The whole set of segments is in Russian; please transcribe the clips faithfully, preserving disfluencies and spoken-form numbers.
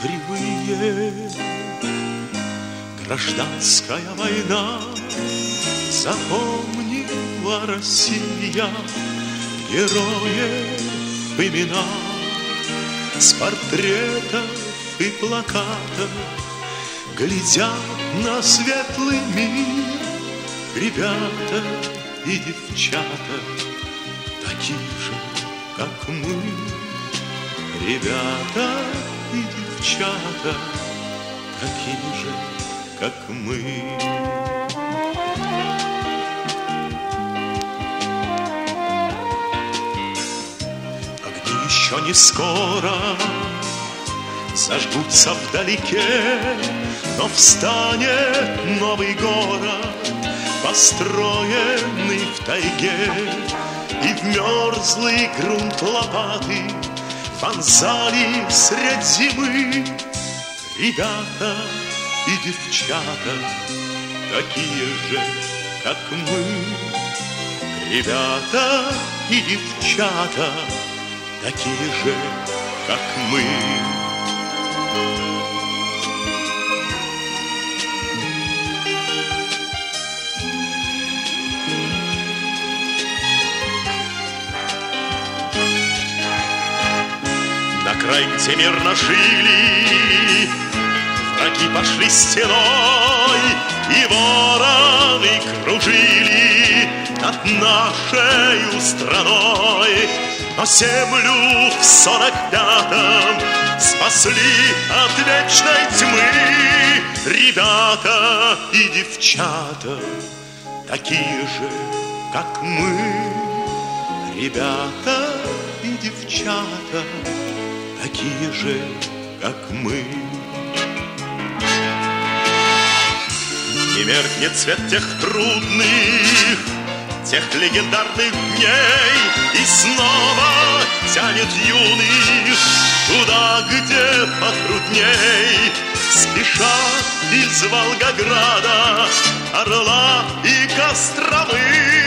кривые. Гражданская война запомнила Россия героев имена. С портретов и плакатов глядят на светлый мир ребята и девчата, такие же, как мы. Ребята и девчата, такие же, как мы. Огни еще не скоро зажгутся вдалеке, но встанет новый город, построенный в тайге, и в мерзлый грунт лопаты вонзали средь зимы ребята и девчата, такие же, как мы. Ребята и девчата, такие же, как мы. На край, где мирно жили, враги пошли стеной, и вороны кружили над нашей страной. Но землю в сорок пятом спасли от вечной тьмы ребята и девчата, такие же, как мы. Ребята и девчата, такие же, как мы. Не меркнет цвет тех трудных, тех легендарных дней, и снова тянет юных туда, где потрудней. Спешат из Волгограда Орла и Костромы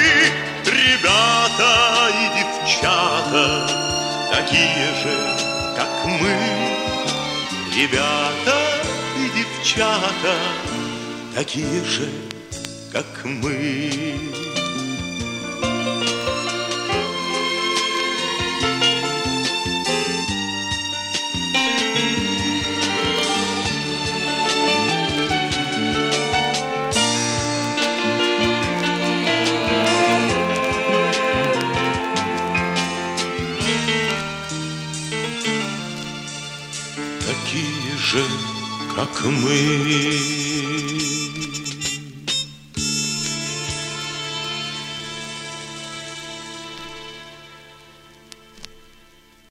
ребята и девчата, такие же, как мы. Ребята и девчата, такие же, как мы. Такие же, как мы.